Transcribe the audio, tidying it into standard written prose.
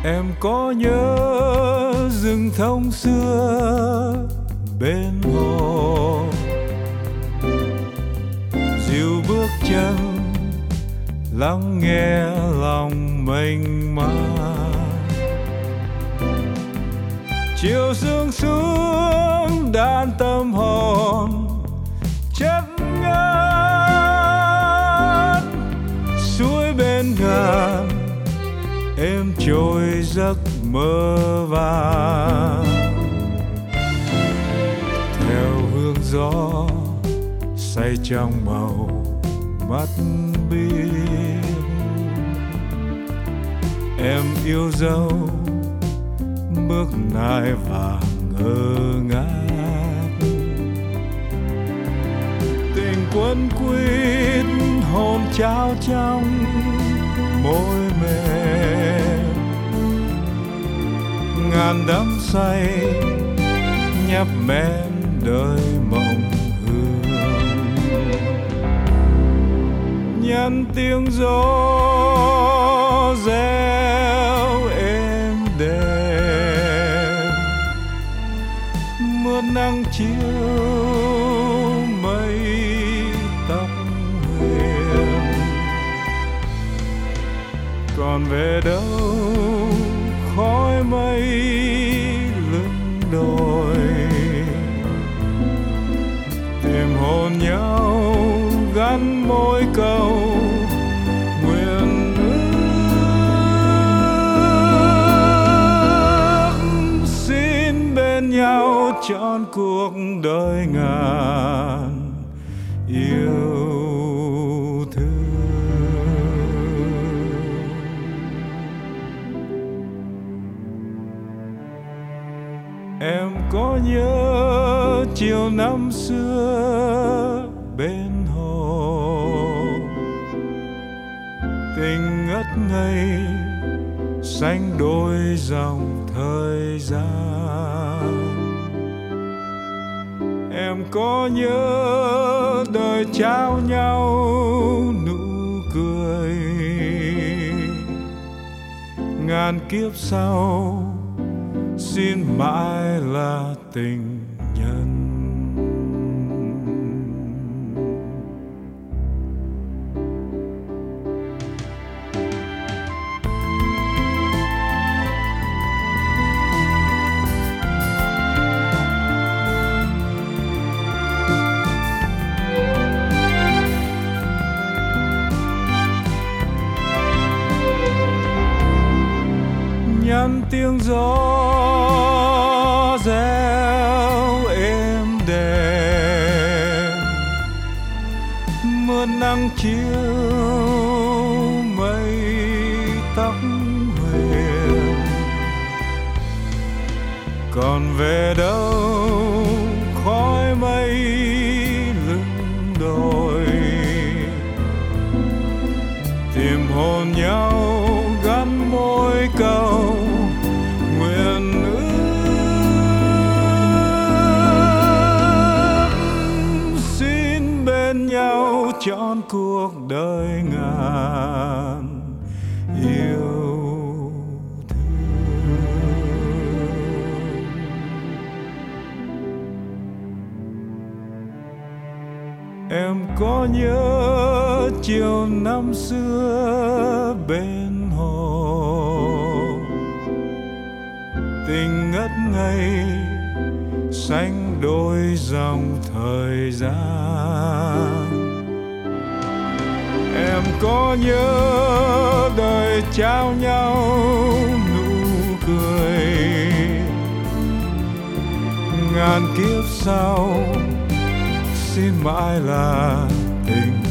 Em có nhớ rừng thông xưa bên hồ, dịu bước chân lắng nghe lòng mênh mang. Chiều sương xuống đan tâm hồn chất ngát, suối bên ngàn em trôi giấc mơ vàng. Theo hương gió say trong màu mắt biếc, em yêu dấu bước nai vàng ngơ ngác. Tình quấn quýt hồn trao trong môi mềm, ngàn đắm say nhấp men đời mộng hương. Nhắn tiếng gió reo êm đềm, mưa nắng chiếu mây tóc huyền. Còn về đâu khói mây lưng đồi, tìm hồn nhau gắn môi câu nguyện ước. Xin bên nhau trọn cuộc đời ngàn yêu thương. Em có nhớ chiều năm xưa bên hồ, tình ngất ngây xanh đôi dòng thời gian. Em có nhớ đời trao nhau nụ cười, ngàn kiếp sau xin mãi là tình nhân. Nhắn tiếng gió reo êm đềm, mưa nắng chiếu mây tóc huyền. Còn về đâu khói mây lưng đồi, tìm hồn nhau gắn môi câu nguyện ước. Xin bên nhau trọn cuộc đời ngàn yêu thương. Em có nhớ chiều năm xưa bên hồ, tình ngất ngây xanh đôi dòng thời gian. Em có nhớ đời trao nhau nụ cười, ngàn kiếp sau xin mãi là tình